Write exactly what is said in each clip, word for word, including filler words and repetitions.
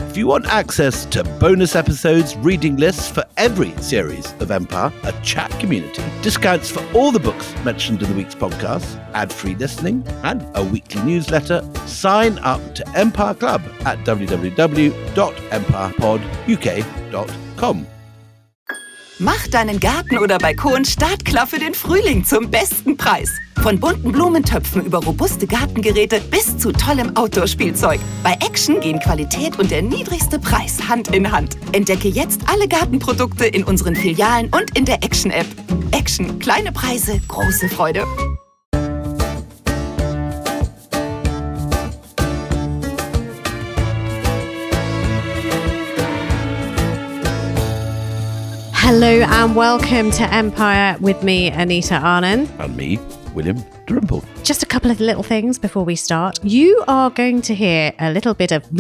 If you want access to bonus episodes, reading lists for every series of Empire, a chat community, discounts for all the books mentioned in the week's podcast, ad-free listening, and a weekly newsletter, sign up to Empire Club at w w w dot empire pod u k dot com. Mach deinen Garten oder Balkon startklar für den Frühling zum besten Preis. Von bunten Blumentöpfen über robuste Gartengeräte bis zu tollem Outdoor-Spielzeug. Bei Action gehen Qualität und der niedrigste Preis Hand in Hand. Entdecke jetzt alle Gartenprodukte in unseren Filialen und in der Action-App. Action, kleine Preise, große Freude. Hello and welcome to Empire with me, Anita Arnon. And me, William Dalrymple. Just a couple of little things before we start. You are going to hear a little bit of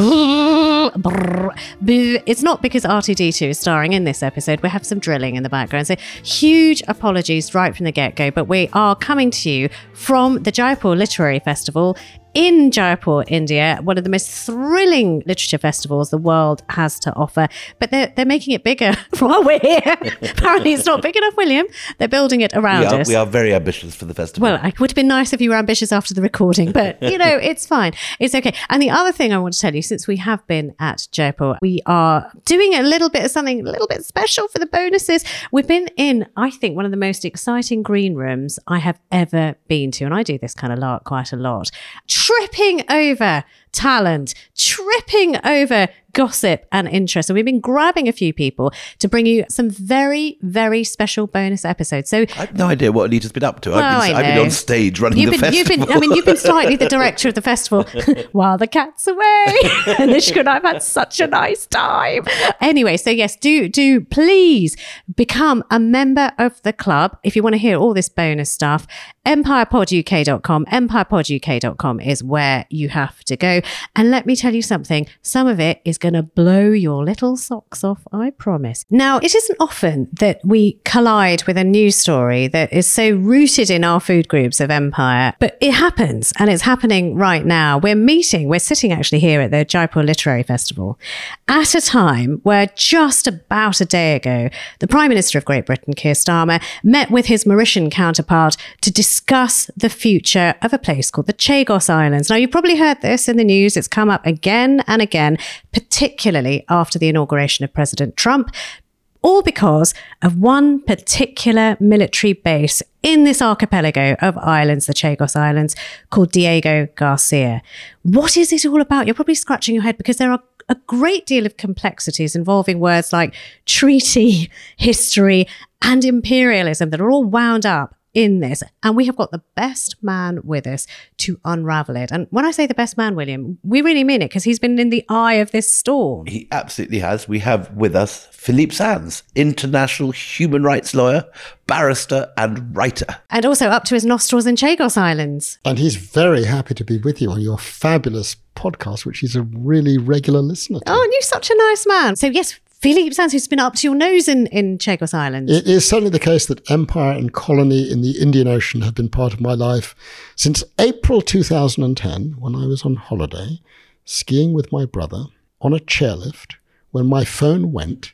it's not because R two D two is starring in this episode. We have some drilling in the background. So huge apologies right from the get-go, but we are coming to you from the Jaipur Literary Festival in Jaipur, India, one of the most thrilling literature festivals the world has to offer. But they're, they're making it bigger while we're here. Apparently it's not big enough, William. They're building it around we are, us. We are very ambitious for the festival. Well, it would have been nice if you were ambitious after the recording, but, you know, it's fine. It's okay. And the other thing I want to tell you, since we have been at Jaipur, we are doing a little bit of something a little bit special for the bonuses. We've been in, I think, one of the most exciting green rooms I have ever been to. And I do this kind of lark quite a lot. Tripping over talent, tripping over gossip and interest. So we've been grabbing a few people to bring you some very, very special bonus episodes. So I have no idea what Anita's been up to. Well, I've, been, I I've been on stage running you've the been, festival. You've been, I mean, you've been slightly the director of the festival while the cat's away. And Ishka and I've had such a nice time. Anyway, so yes, do, do please become a member of the club if you want to hear all this bonus stuff. empire pod u k dot com. empire pod u k dot com is where you have to go. And let me tell you something, some of it is going to blow your little socks off, I promise. Now, it isn't often that we collide with a news story that is so rooted in our food groups of Empire, but it happens, and it's happening right now. We're meeting, we're sitting actually here at the Jaipur Literary Festival at a time where just about a day ago, the Prime Minister of Great Britain, Keir Starmer, met with his Mauritian counterpart to discuss the future of a place called the Chagos Islands. Now, you've probably heard this in the news. It's come up again and again, particularly after the inauguration of President Trump, all because of one particular military base in this archipelago of islands, the Chagos Islands, called Diego Garcia. What is it all about? You're probably scratching your head because there are a great deal of complexities involving words like treaty, history, and imperialism that are all wound up in this. And we have got the best man with us to unravel it. And when I say the best man, William, we really mean it because he's been in the eye of this storm. He absolutely has. We have with us Philippe Sands, international human rights lawyer, barrister and writer. And also up to his nostrils in Chagos Islands. And he's very happy to be with you on your fabulous podcast, which he's a really regular listener to. Oh, and you're such a nice man. So yes, Philippe Sands, who's been up to your nose in, in Chagos Islands. It is certainly the case that empire and colony in the Indian Ocean have been part of my life since April two thousand ten, when I was on holiday, skiing with my brother on a chairlift, when my phone went.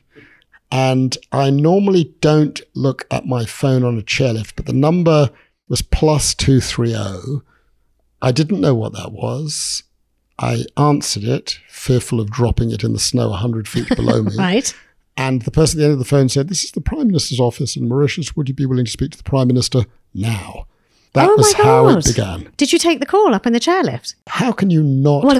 And I normally don't look at my phone on a chairlift, but the number was plus two three zero. I didn't know what that was. I answered it, fearful of dropping it in the snow one hundred feet below me. Right. And the person at the end of the phone said, "This is the Prime Minister's office in Mauritius. Would you be willing to speak to the Prime Minister now?" That oh was my how God. it began. Did you take the call up in the chairlift? How can you not Well,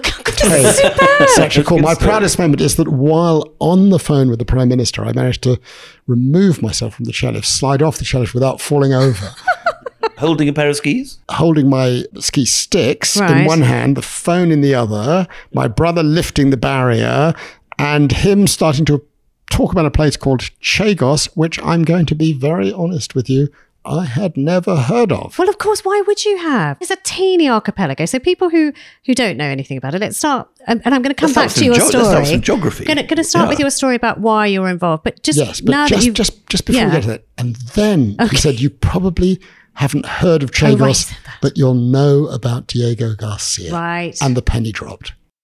take such a call? My proudest moment is that while on the phone with the Prime Minister, I managed to remove myself from the chairlift, slide off the chairlift without falling over. Holding a pair of skis? Holding my ski sticks Right. in one hand, the phone in the other, my brother lifting the barrier, and him starting to talk about a place called Chagos, which I'm going to be very honest with you, I had never heard of. Well, of course, why would you have? It's a teeny archipelago. So people who, who don't know anything about it, let's start, and, and I'm going to come Let's back start to with your some ge- story. let's start with some geography. Going to, going to start Yeah. with your story about why you're involved. But just Yes, but now just, that you just, just before Yeah. we get to that, and then Okay. he said, you probably haven't heard of Oh, right, Chagos, said that. but you'll know about Diego Garcia. Right. And the penny dropped.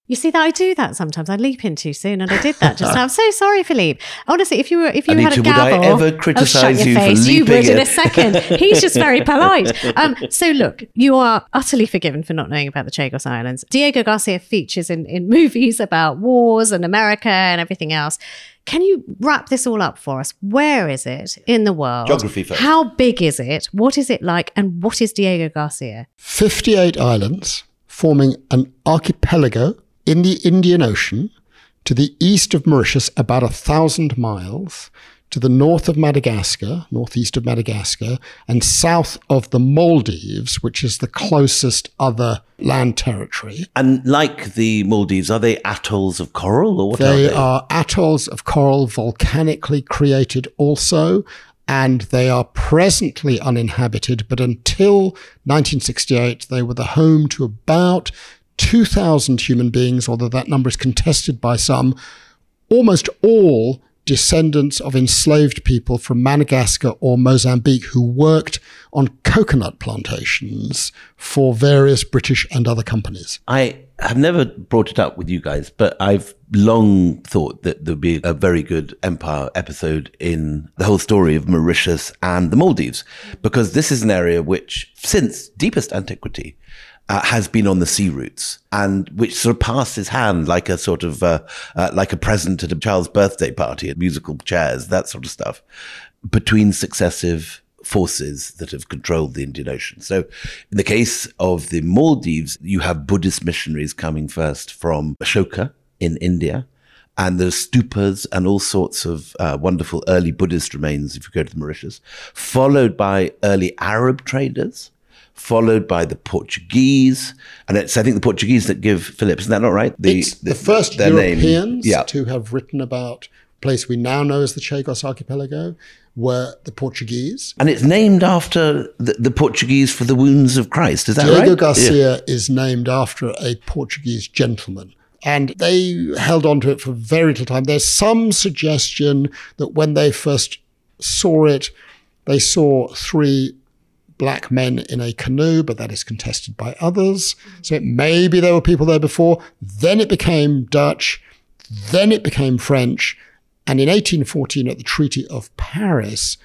You see that I do that sometimes. I leap in too soon, and I did that just now. I'm so sorry, Philippe. Honestly, if you were, if you Anita, had a would I gavel, ever oh, criticise shut your you for face. You leaping would in in? a second. He's just very polite. Um, so look, you are utterly forgiven for not knowing about the Chagos Islands. Diego Garcia features in, in movies about wars and America and everything else. Can you wrap this all up for us? Where is it in the world? Geography first. How big is it? What is it like? And what is Diego Garcia? fifty-eight islands forming an archipelago in the Indian Ocean, to the east of Mauritius, about a thousand miles, to the north of Madagascar, northeast of Madagascar, and south of the Maldives, which is the closest other land territory. And like the Maldives, are they atolls of coral or what They are they? are atolls of coral, volcanically created also, and they are presently uninhabited, but until nineteen sixty-eight, they were the home to about two thousand human beings, although that number is contested by some, almost all descendants of enslaved people from Madagascar or Mozambique who worked on coconut plantations for various British and other companies. I have never brought it up with you guys, but I've long thought that there'd be a very good Empire episode in the whole story of Mauritius and the Maldives, because this is an area which, since deepest antiquity, Uh, has been on the sea routes, and which sort of passed his hand like a sort of uh, uh, like a present at a child's birthday party, at musical chairs, that sort of stuff, between successive forces that have controlled the Indian Ocean. So in the case of the Maldives, you have Buddhist missionaries coming first from Ashoka in India, and there's stupas and all sorts of uh, wonderful early Buddhist remains if you go to the Mauritius, followed by early Arab traders, followed by the Portuguese. And it's, I think, the Portuguese that give Philip, isn't that not right? The, It's the, the first their Europeans name. Yeah. to have written about a place we now know as the Chagos Archipelago were the Portuguese. And it's named after the, the Portuguese for the wounds of Christ. Is that Diego right? Diego Garcia is named after a Portuguese gentleman. And they held on to it for very little time. There's some suggestion that when they first saw it, they saw three black men in a canoe, but that is contested by others. So it, maybe there were people there before. Then it became Dutch. Then it became French. And in eighteen fourteen, at the Treaty of Paris,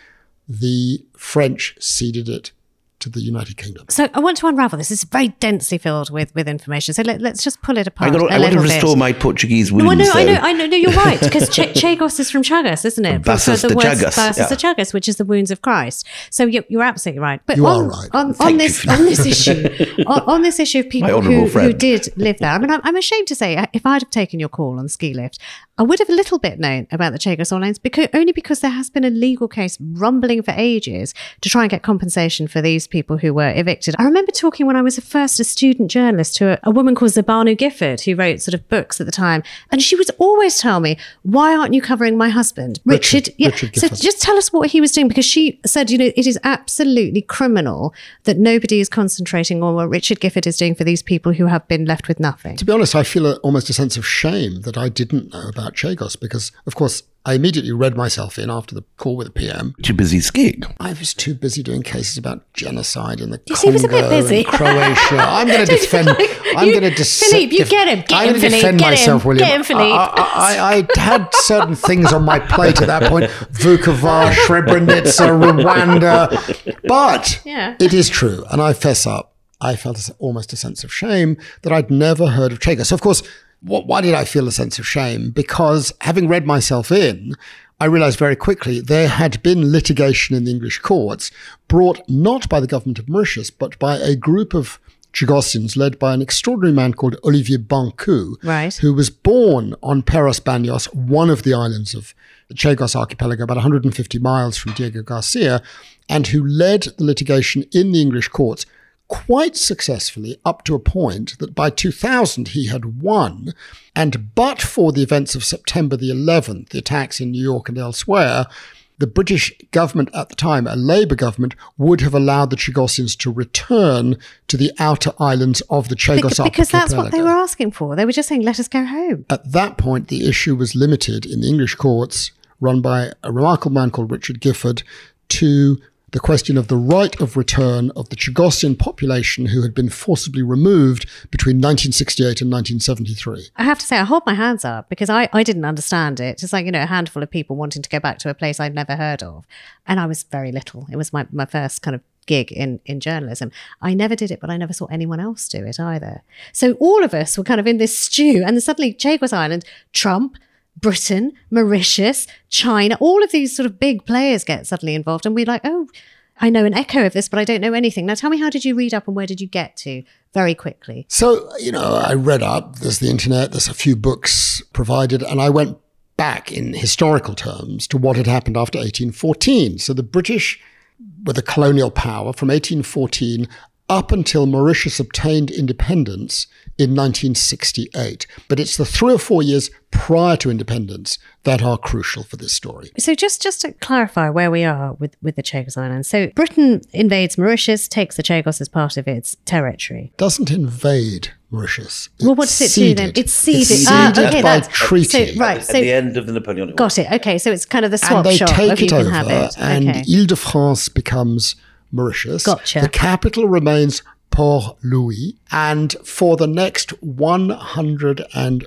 the French ceded it to the United Kingdom. So I want to unravel this. It's very densely filled with, with information. So let, let's just pull it apart. I, gotta, a I want to little restore bit. my Portuguese wounds. No, I know, I though. know, I know. No, you're right, because Ch- Chagos is from Chagas, isn't it? Basas For de the words Chagas, Basas yeah. de Chagas, which is the wounds of Christ. So you're, you're absolutely right. But You on, are right. On, on Thank this you. on this issue, on, on this issue of people honourable who, who friend. did live there. I mean, I'm, I'm ashamed to say, if I'd have taken your call on the ski lift, I would have a little bit known about the Chagos Islands, because only because there has been a legal case rumbling for ages to try and get compensation for these people who were evicted. I remember talking when I was first a student journalist to a, a woman called Zabanu Gifford, who wrote sort of books at the time, and she would always tell me, "Why aren't you covering my husband, Richard?" Richard- yeah. Richard So Gifford. just tell us what he was doing, because she said, you know, it is absolutely criminal that nobody is concentrating on what Richard Gifford is doing for these people who have been left with nothing. To be honest, I feel a, almost a sense of shame that I didn't know about Chagos, because, of course, I immediately read myself in after the call with the P M. Too busy skiing. I was too busy doing cases about genocide in the Yes, he was a bit Congo busy. and Croatia. I'm going to defend. I'm You- going to dis- Philippe, you get him. Get I'm him, going to Philippe. defend Get him. myself, William. Get him, Philippe. I, I, I had certain things on my plate at that point: Vukovar, Srebrenica, Rwanda. But Yeah. it is true, and I fess up. I felt a- almost a sense of shame that I'd never heard of Chagos. So, of course, what, why did I feel a sense of shame? Because having read myself in, I realized very quickly there had been litigation in the English courts brought not by the government of Mauritius, but by a group of Chagosians led by an extraordinary man called Olivier Bancu, Right. who was born on Peros Banhos, one of the islands of the Chagos archipelago, about one hundred fifty miles from Diego Garcia, and who led the litigation in the English courts quite successfully up to a point that by two thousand he had won. And but for the events of September the eleventh, the attacks in New York and elsewhere, the British government at the time, a Labour government, would have allowed the Chagosians to return to the outer islands of the Chagos Bec- because that's what they archipelago. were asking for. They were just saying, let us go home. At that point, the issue was limited in the English courts, run by a remarkable man called Richard Gifford, to the question of the right of return of the Chagosian population who had been forcibly removed between nineteen sixty-eight and nineteen seventy-three. I have to say, I hold my hands up because I, I didn't understand it. It's like, you know, a handful of people wanting to go back to a place I'd never heard of. And I was very little. It was my, my first kind of gig in, in journalism. I never did it, but I never saw anyone else do it either. So all of us were kind of in this stew. And then suddenly Chagos Island, Trump, Britain, Mauritius, China, all of these sort of big players get suddenly involved. And we're like, oh, I know an echo of this, but I don't know anything. Now tell me, how did you read up and where did you get to very quickly? So, you know, I read up, there's the internet, there's a few books provided, and I went back in historical terms to what had happened after eighteen fourteen. So the British were the colonial power from eighteen fourteen up until Mauritius obtained independence in nineteen sixty-eight. But it's the three or four years prior to independence that are crucial for this story. So just, just to clarify where we are with, with the Chagos Islands. So Britain invades Mauritius, takes the Chagos as part of its territory. Doesn't invade Mauritius. Well, what does it do then? It's ceded. It's ceded Ah, okay, by that's- treaty. so- right. At the end of the Napoleonic War. Got it. Okay, so it's kind of the swap and they shop take of you it can over, have it. and Okay. Ile-de-France becomes Mauritius. Gotcha. The capital remains Port Louis, and for the next one hundred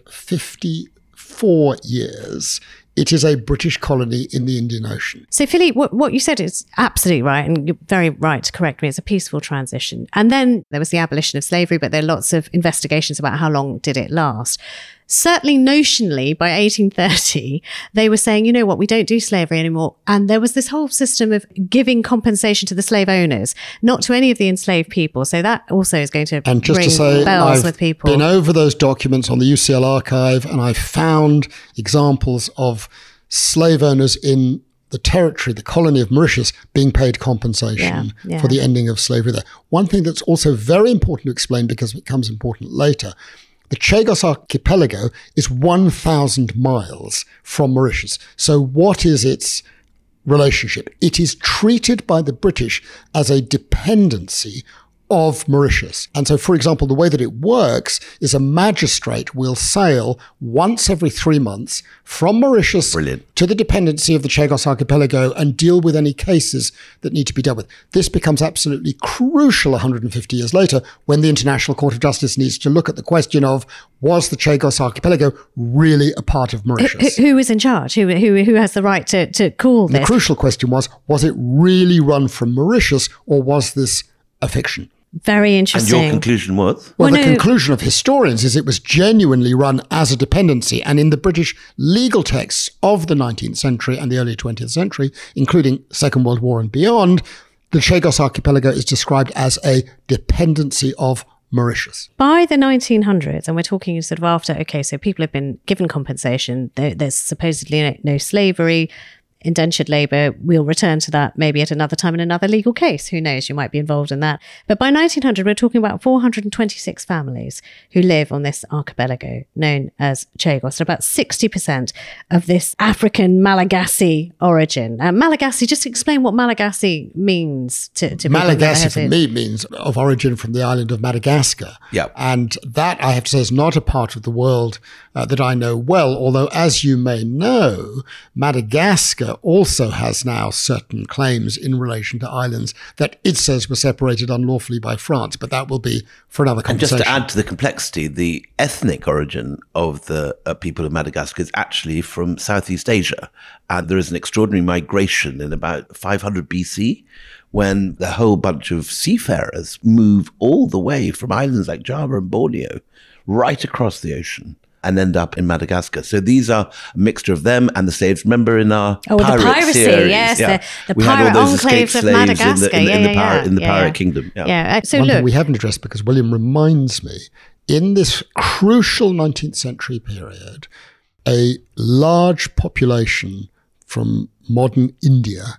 fifty-four years, it is a British colony in the Indian Ocean. So, Philippe, what, what you said is absolutely right, and you're very right to correct me. It's a peaceful transition. And then there was the abolition of slavery, but there are lots of investigations about how long did it last. Certainly notionally, by eighteen thirty, they were saying, you know what, we don't do slavery anymore. And there was this whole system of giving compensation to the slave owners, not to any of the enslaved people. So that also is going to And just ring to say, bells I've with people. been over those documents on the U C L archive, and I found examples of slave owners in the territory, the colony of Mauritius, being paid compensation Yeah, yeah. for the ending of slavery there. One thing that's also very important to explain, because it becomes important later, the Chagos Archipelago is one thousand miles from Mauritius. So what is its relationship? It is treated by the British as a dependency of Mauritius. And so, for example, the way that it works is a magistrate will sail once every three months from Mauritius Brilliant. to the dependency of the Chagos Archipelago and deal with any cases that need to be dealt with. This becomes absolutely crucial one hundred fifty years later when the International Court of Justice needs to look at the question of, was the Chagos Archipelago really a part of Who, Mauritius? who is in charge? Who, who, who has the right to, to call The this? crucial question was, was it really run from Mauritius, or was this a fiction? Very And interesting. your conclusion was? Well, Well, the no- conclusion of historians is it was genuinely run as a dependency. And in the British legal texts of the nineteenth century and the early twentieth century, including Second World War and beyond, the Chagos Archipelago is described as a dependency of Mauritius. By the nineteen hundreds, and we're talking sort of after, okay, so people have been given compensation. There, there's supposedly no, no slavery, indentured labour. We'll return to that maybe at another time in another legal case. Who knows? You might be involved in that. But by nineteen hundred, we're talking about four hundred twenty-six families who live on this archipelago known as Chagos. And about sixty percent of this African Malagasy origin. Uh, Malagasy, just explain what Malagasy means to, to people. who've never Malagasy heard for it. me means of origin from the island of Madagascar. Yeah. And that, I have to say, is not a part of the world uh, that I know well, although, as you may know, Madagascar also has now certain claims in relation to islands that it says were separated unlawfully by France, but that will be for another And just conversation. to add to the complexity, the ethnic origin of the uh, people of Madagascar is actually from Southeast Asia. And there is an extraordinary migration in about five hundred B C when the whole bunch of seafarers move all the way from islands like Java and Borneo right across the ocean and end up in Madagascar. So these are a mixture of them and the slaves. Remember in our Oh, the pirate piracy, series, yes, the- the we had all pirate those escaped enclaves of slaves in the, Madagascar. in, the- in Yeah, the yeah, pirate, yeah. in the Yeah, pirate yeah. kingdom. Yeah. uh, So One look, thing we haven't addressed, because William reminds me, in this crucial nineteenth century period, a large population from modern India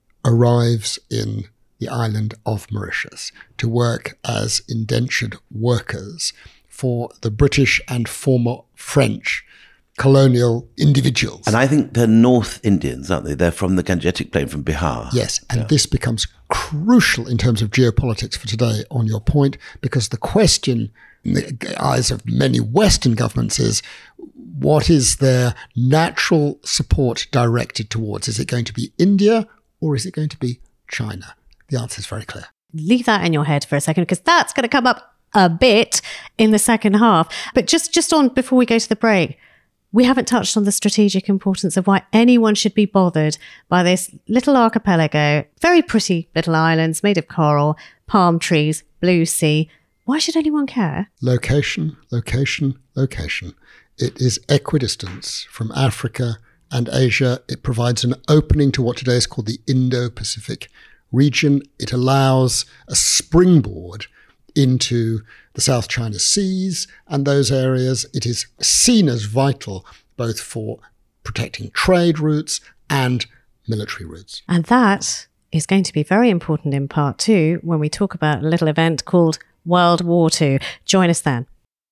arrives in the island of Mauritius to work as indentured workers for the British and former French colonial individuals. And I think they're North Indians, aren't they? They're from the Gangetic Plain, from Bihar. Yes, and this becomes crucial in terms of geopolitics for today, on your point, because the question in the eyes of many Western governments is, what is their natural support directed towards? Is it going to be India or is it going to be China? The answer is very clear. Leave that in your head for a second, because that's going to come up a bit in the second half. But just, just on before we go to the break, we haven't touched on the strategic importance of why anyone should be bothered by this little archipelago, very pretty little islands made of coral, palm trees, blue sea. Why should anyone care? Location, location, location. It is equidistance from Africa and Asia. It provides an opening to what today is called the Indo-Pacific region. It allows a springboard into the South China Seas and those areas. It is seen as vital both for protecting trade routes and military routes. And that is going to be very important in part two when we talk about a little event called World War Two. Join us then.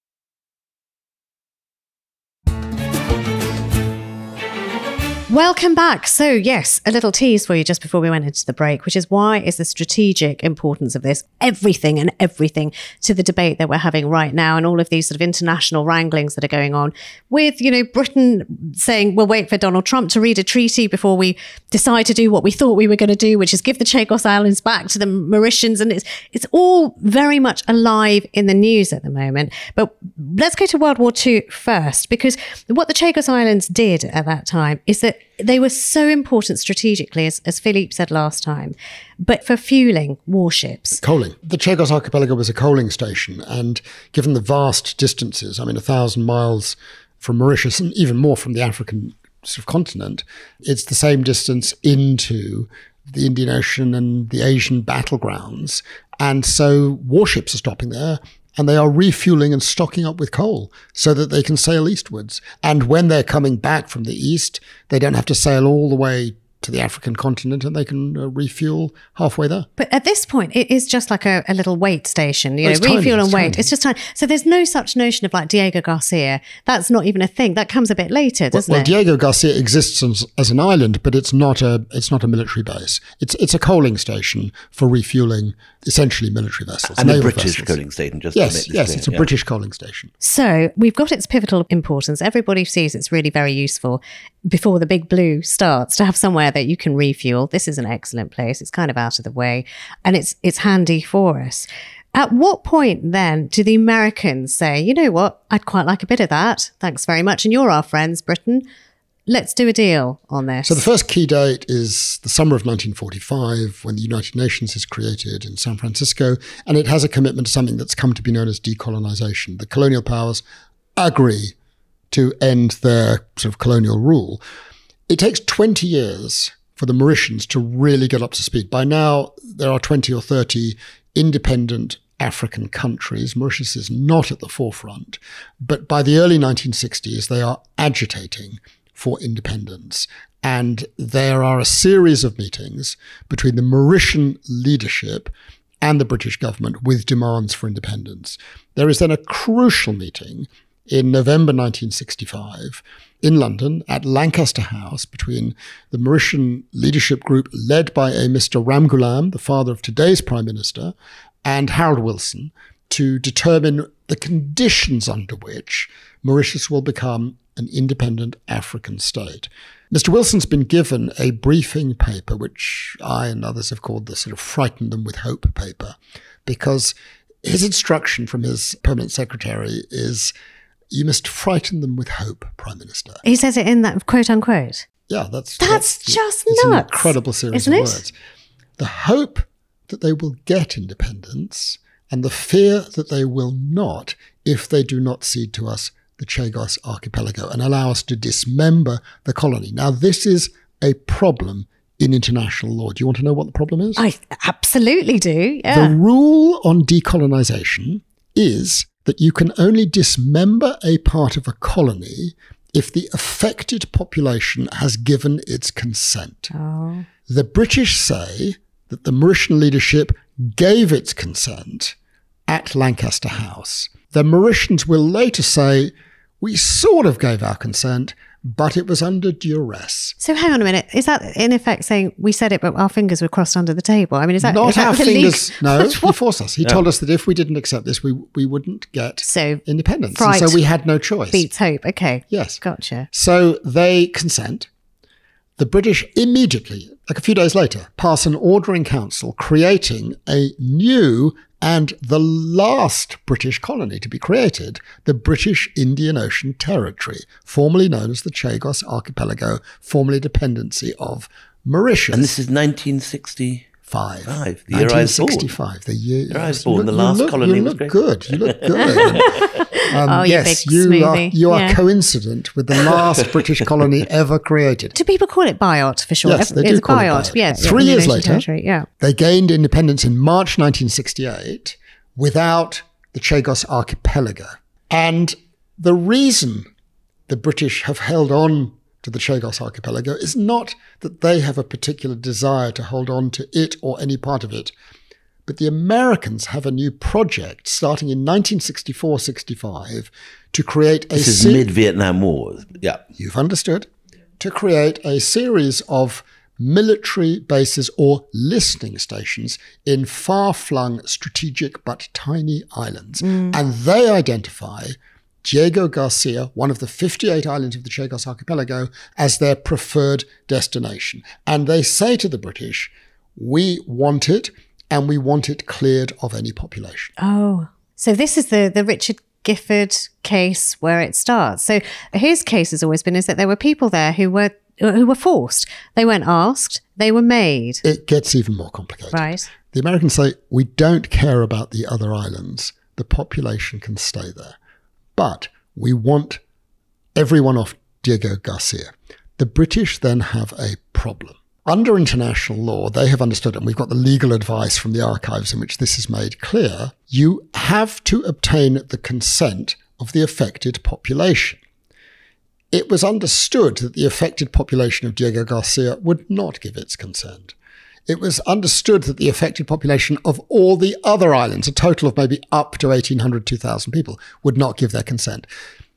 Welcome back. So yes, a little tease for you just before we went into the break, which is why is the strategic importance of this, everything and everything to the debate that we're having right now and all of these sort of international wranglings that are going on with, you know, Britain saying we'll wait for Donald Trump to read a treaty before we decide to do what we thought we were going to do, which is give the Chagos Islands back to the Mauritians. And it's, it's all very much alive in the news at the moment. But let's go to World War Two first, because what the Chagos Islands did at that time is that they were so important strategically, as, as Philippe said last time, but for fueling warships. Coaling. The Chagos Archipelago was a coaling station, and given the vast distances, I mean, a thousand miles from Mauritius and even more from the African sort of continent, it's the same distance into the Indian Ocean and the Asian battlegrounds. And so warships are stopping there, and they are refueling and stocking up with coal so that they can sail eastwards. And when they're coming back from the east, they don't have to sail all the way to the African continent, and they can uh, refuel halfway there. But at this point, it is just like a, a little wait station, you Oh, know, it's tiny, refuel and it's wait. tiny. It's just time. So there's no such notion of like Diego Garcia. That's not even a thing. That comes a bit later, doesn't well, it? Diego Garcia exists as, as an island, but it's not a it's not a military base. It's it's a coaling station for refueling essentially military vessels, And a naval British vessels. coaling station, just to make Yes, this yes, clear, it's a yeah. British coaling station. So we've got its pivotal importance. Everybody sees it's really very useful before the big blue starts to have somewhere that you can refuel. This is an excellent place. It's kind of out of the way, and it's it's handy for us. At what point then do the Americans say, you know what, I'd quite like a bit of that. Thanks very much. And you're our friends, Britain. Let's do a deal on this. So the first key date is the summer of nineteen forty-five, when the United Nations is created in San Francisco, and it has a commitment to something that's come to be known as decolonization. The colonial powers agree to end their sort of colonial rule. It takes twenty years for the Mauritians to really get up to speed. By now, there are twenty or thirty independent African countries. Mauritius is not at the forefront, but by the early nineteen sixties, they are agitating for independence. And there are a series of meetings between the Mauritian leadership and the British government with demands for independence. There is then a crucial meeting in November nineteen sixty-five in London at Lancaster House between the Mauritian leadership group led by a Mister Ramgoolam, the father of today's Prime Minister, and Harold Wilson, to determine the conditions under which Mauritius will become an independent African state. Mister Wilson's been given a briefing paper, which I and others have called the sort of frighten them with hope paper, because his instruction from his permanent secretary is, you must frighten them with hope, Prime Minister. He says it in that quote unquote. Yeah, that's That's just it's nuts, an incredible series isn't of it? words. The hope that they will get independence and the fear that they will not if they do not cede to us the Chagos Archipelago and allow us to dismember the colony. Now, this is a problem in international law. Do you want to know what the problem is? I absolutely do. Yeah. The rule on decolonization is that you can only dismember a part of a colony if the affected population has given its consent. Oh. The British say that the Mauritian leadership gave its consent at Lancaster House. The Mauritians will later say, we sort of gave our consent, but it was under duress. So hang on a minute. Is that in effect saying we said it, but our fingers were crossed under the table? I mean, is that Not is that our the fingers. legal- No, That's he what- forced us. He told us that if we didn't accept this, we we wouldn't get So independence. fright And so we had no choice. beats hope. Okay. Yes. Gotcha. So they consent. The British immediately, like a few days later, pass an order in council creating a new and the last British colony to be created, the British Indian Ocean Territory, formerly known as the Chagos Archipelago, formerly dependency of Mauritius. And this is nineteen sixty. Five. Five. The year I was born. nineteen sixty-five. The year, The year I was yes, born. you The look- last you look, colony you was look great. good. You look good. Um, Oh, you yes, big you are, smoothie. you are Yeah. coincident with the last British colony ever created. Do people call it Biot for short? Yes, they do it's call it Biot. Biot. Yeah. Three yeah, years Indonesian later, territory, yeah. They gained independence in March nineteen sixty-eight without the Chagos Archipelago. And the reason the British have held on to the Chagos Archipelago is not that they have a particular desire to hold on to it or any part of it, but the Americans have a new project starting in nineteen sixty-four sixty-five to create a This is se- mid-Vietnam War. Yeah. You've understood. To create a series of military bases or listening stations in far-flung, strategic but tiny islands. And they identify Diego Garcia, one of the fifty-eight islands of the Chagos Archipelago, as their preferred destination. And they say to the British, we want it, and we want it cleared of any population. Oh, so this is the the Richard Gifford case where it starts. So his case has always been is that there were people there who were who were forced. They weren't asked. They were made. It gets even more complicated. Right. The Americans say, we don't care about the other islands. The population can stay there. But we want everyone off Diego Garcia. The British then have a problem. Under international law, they have understood, and we've got the legal advice from the archives in which this is made clear, you have to obtain the consent of the affected population. It was understood that the affected population of Diego Garcia would not give its consent. It was understood that the affected population of all the other islands, a total of maybe up to eighteen hundred, two thousand people, would not give their consent.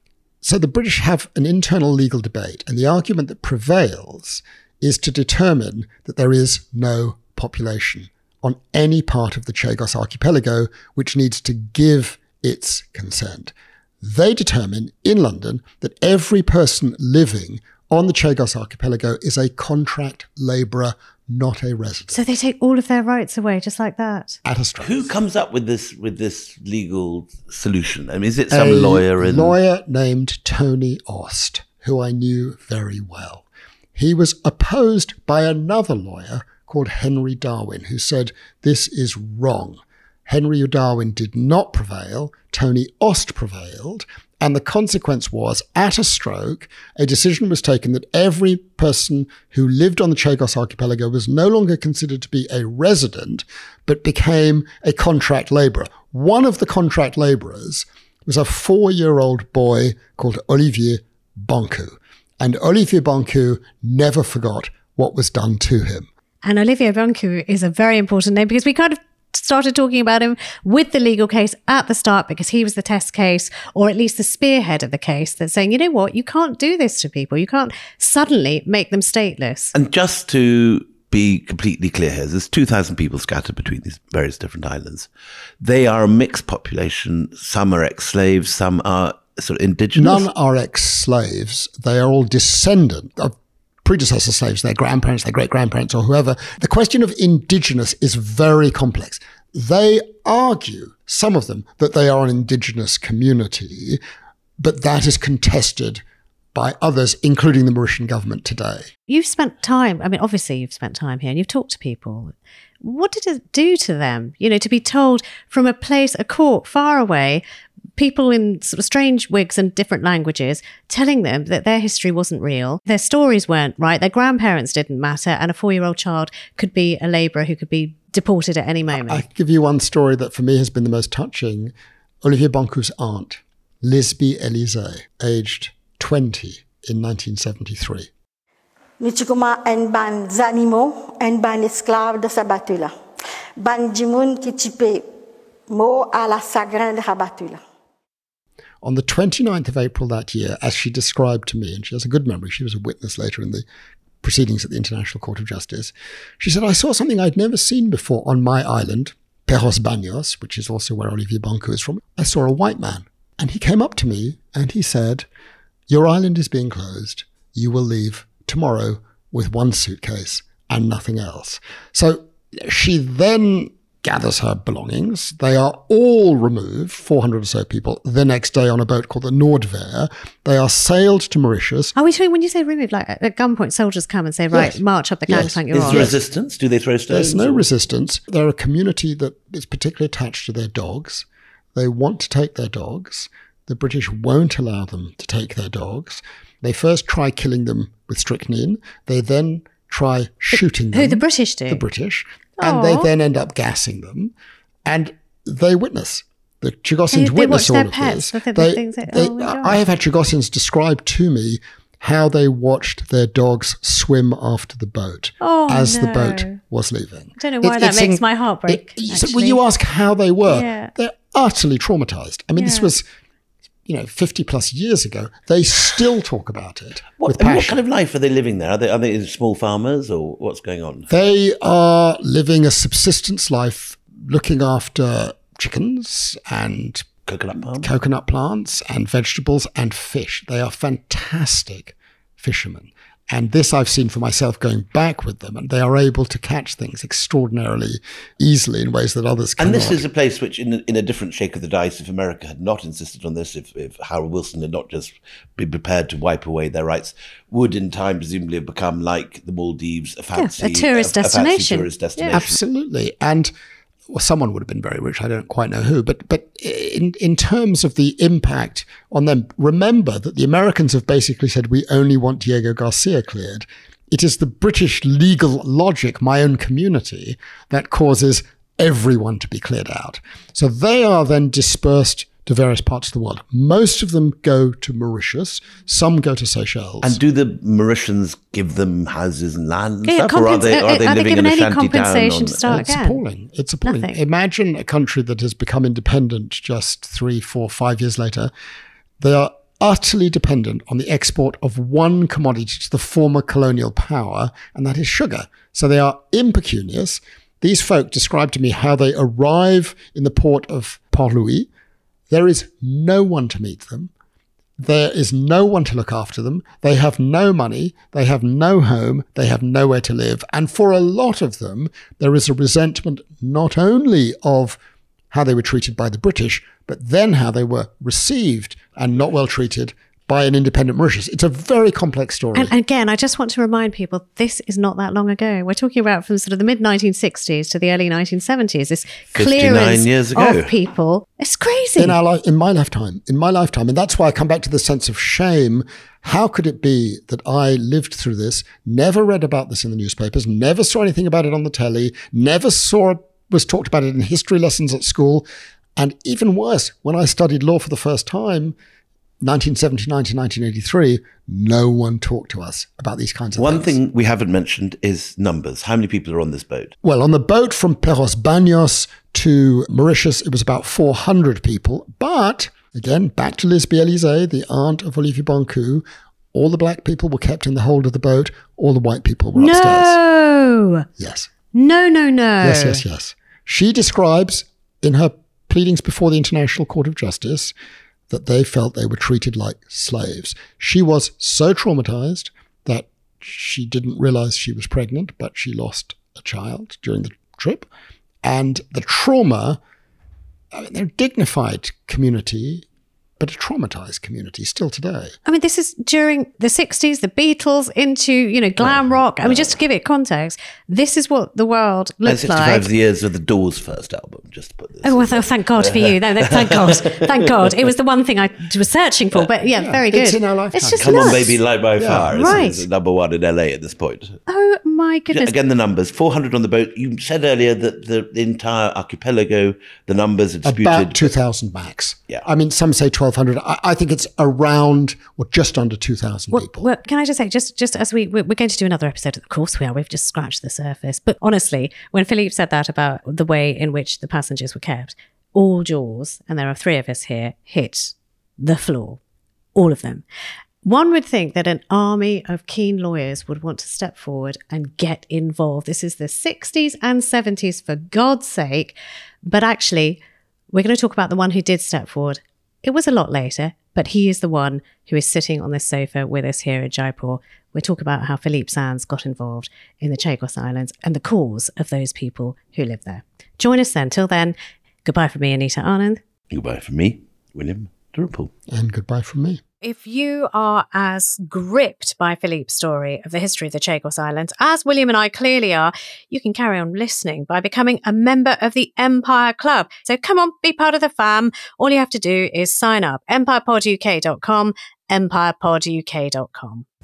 So the British have an internal legal debate, and the argument that prevails is to determine that there is no population on any part of the Chagos Archipelago which needs to give its consent. They determine in London that every person living on the Chagos Archipelago is a contract labourer, not a resident. So they take all of their rights away just like that. At a stroke. Who comes up with this with this legal solution? I mean, is it some a lawyer in lawyer named Tony Ost, who I knew very well. He was opposed by another lawyer called Henry Darwin, who said, this is wrong. Henry Darwin did not prevail. Tony Ost prevailed. And the consequence was, at a stroke, a decision was taken that every person who lived on the Chagos Archipelago was no longer considered to be a resident, but became a contract labourer. One of the contract labourers was a four-year-old boy called Olivier Boncoux. And Olivier Boncoux never forgot what was done to him. And Olivier Boncoux is a very important name because we kind of started talking about him with the legal case at the start because he was the test case, or at least the spearhead of the case, that's saying, you know what, you can't do this to people. You can't suddenly make them stateless. And just to be completely clear here, there's two thousand people scattered between these various different islands. They are a mixed population. Some are ex-slaves, some are sort of indigenous. None are ex-slaves. They are all descendant of predecessor slaves, their grandparents, their great-grandparents, or whoever. The question of indigenous is very complex. They argue, some of them, that they are an indigenous community, but that is contested by others, including the Mauritian government today. You've spent time, I mean, obviously you've spent time here and you've talked to people. What did it do to them, you know, to be told from a place, a court far away, people in sort of strange wigs and different languages telling them that their history wasn't real, their stories weren't right, their grandparents didn't matter, and a four-year-old child could be a labourer who could be deported at any moment? I give you one story that for me has been the most touching. Olivier Boncoux's aunt, Lisby Elise, aged twenty in nineteen seventy-three. Nichukuma en ban zanimo en ban esclave de sa batula. Ban jimoun ki chipe mo a la sagrin de rabatula. On the twenty-ninth of April that year, as she described to me, and she has a good memory, she was a witness later in the proceedings at the International Court of Justice, she said, I saw something I'd never seen before on my island, Perros Banhos, which is also where Olivier Boncoux is from. I saw a white man, and he came up to me and he said, your island is being closed. You will leave tomorrow. with one suitcase and nothing else. So she then gathers her belongings. They are all removed, four hundred or so people, the next day on a boat called the Nordwehr. They are sailed to Mauritius. Are we talking, when you say removed, like at gunpoint, soldiers come and say, right, Yes. march up the Yes. gangplank, you're Is on? there resistance? Do they throw stones? There's no or- resistance. They're a community that is particularly attached to their dogs. They want to take their dogs. The British won't allow them to take their dogs. They first try killing them with strychnine. They then try shooting them. Who, the British do? The British. And they Aw. then end up gassing them. And they witness. The Chagosians They- they witness watch all their of pets this. with the- the things that- they- oh my God. I have had Chagosians describe to me how they watched their dogs swim after the boat Oh, as the no. boat was leaving. I don't know why that it's makes in- my heart break, it- so when actually. you ask how they were, Yeah. they're utterly traumatized. I mean, this Yeah. was, you know, fifty plus years ago. They still talk about it What, with and what passion. kind of life are they living there? Are they, are they small farmers or what's going on? They are living a subsistence life, looking after chickens and Coconut palm? coconut plants and vegetables and fish. They are fantastic fishermen. And this I've seen for myself going back with them, and they are able to catch things extraordinarily easily in ways that others cannot. And this is a place which, in a, in a different shake of the dice, if America had not insisted on this, if, if Harold Wilson had not just been prepared to wipe away their rights, would in time presumably have become like the Maldives, a fancy, a tourist a, a fancy destination. tourist Yeah. destination. Absolutely. And well, someone would have been very rich. I don't quite know who. But but in, in terms of the impact on them, remember that the Americans have basically said, we only want Diego Garcia cleared. It is the British legal logic, my own community, that causes everyone to be cleared out. So they are then dispersed to various parts of the world. Most of them go to Mauritius. Some go to Seychelles. And do the Mauritians give them houses and land and Yeah, stuff, or are compens- they, uh, are they are they living in given a any shanty town? compensation on- to start It's again? appalling. It's appalling. Nothing. Imagine a country that has become independent just three, four, five years later. They are utterly dependent on the export of one commodity to the former colonial power, and that is sugar. So they are impecunious. These folk describe to me how they arrive in the port of Port-Louis. There is no one to meet them. There is no one to look after them. They have no money. They have no home. They have nowhere to live. And for a lot of them, there is a resentment not only of how they were treated by the British, but then how they were received and not well treated by an independent Mauritius. It's a very complex story. And again, I just want to remind people, this is not that long ago. We're talking about from sort of the mid nineteen sixties to the early nineteen seventies. This fifty-nine clearance years ago. of people. It's crazy. in our li- in my lifetime, in my lifetime. And that's why I come back to the sense of shame. How could it be that I lived through this, never read about this in the newspapers, never saw anything about it on the telly, never saw it, was talked about it in history lessons at school. And even worse, when I studied law for the first time, nineteen seventy-nine to nineteen eighty-three, no one talked to us about these kinds of One things. thing we haven't mentioned is numbers. How many people are on this boat? Well, on the boat from Perros Banhos to Mauritius, it was about four hundred people. But again, back to Lisbeth Elysée, the aunt of Olivier Boncoux, all the black people were kept in the hold of the boat. All the white people were upstairs. no, Yes. no, no, no. Yes, yes, yes. She describes in her pleadings before the International Court of Justice that they felt they were treated like slaves. She was so traumatized that she didn't realize she was pregnant, but she lost a child during the trip. And the trauma, I mean, they're a dignified community, but a traumatized community still today. I mean, this is during the sixties, the Beatles, into, you know, glam rock. I mean, just to give it context, this is what the world And looked sixty-five like. years of the Doors' first album, just to put this. Oh, well, th- thank God for you. No, no, thank God. Thank God. It was the one thing I was searching for. But yeah, very good. It's in our lifetime. It's just Come nuts. on, baby, light by fire. It's, Right. it's number one in L A at this point. Oh, my goodness. Again, the numbers, four hundred on the boat. You said earlier that the entire archipelago, the numbers are disputed. About two thousand max. Yeah. I mean, some say twelve hundred. I, I think it's around or just under two thousand Well, people. well, can I just say, just just as we we're we're going to do another episode, of course we are. We've just scratched the surface. But honestly, when Philippe said that about the way in which the passengers were kept, all jaws, and there are three of us here, hit the floor, all of them. One would think that an army of keen lawyers would want to step forward and get involved. This is the sixties and seventies, for God's sake. But actually, we're going to talk about the one who did step forward. It was a lot later, but he is the one who is sitting on this sofa with us here in Jaipur we talk about how Philippe Sands got involved in the Chagos Islands and the cause of those people who live there. Join us then. Till then, goodbye from me, Anita Anand. Goodbye from me, William Dalrymple. And goodbye from me. If you are as gripped by Philippe's story of the history of the Chagos Islands as William and I clearly are, you can carry on listening by becoming a member of the Empire Club. So come on, be part of the fam. All you have to do is sign up. empire pod u k dot com, empire pod u k dot com.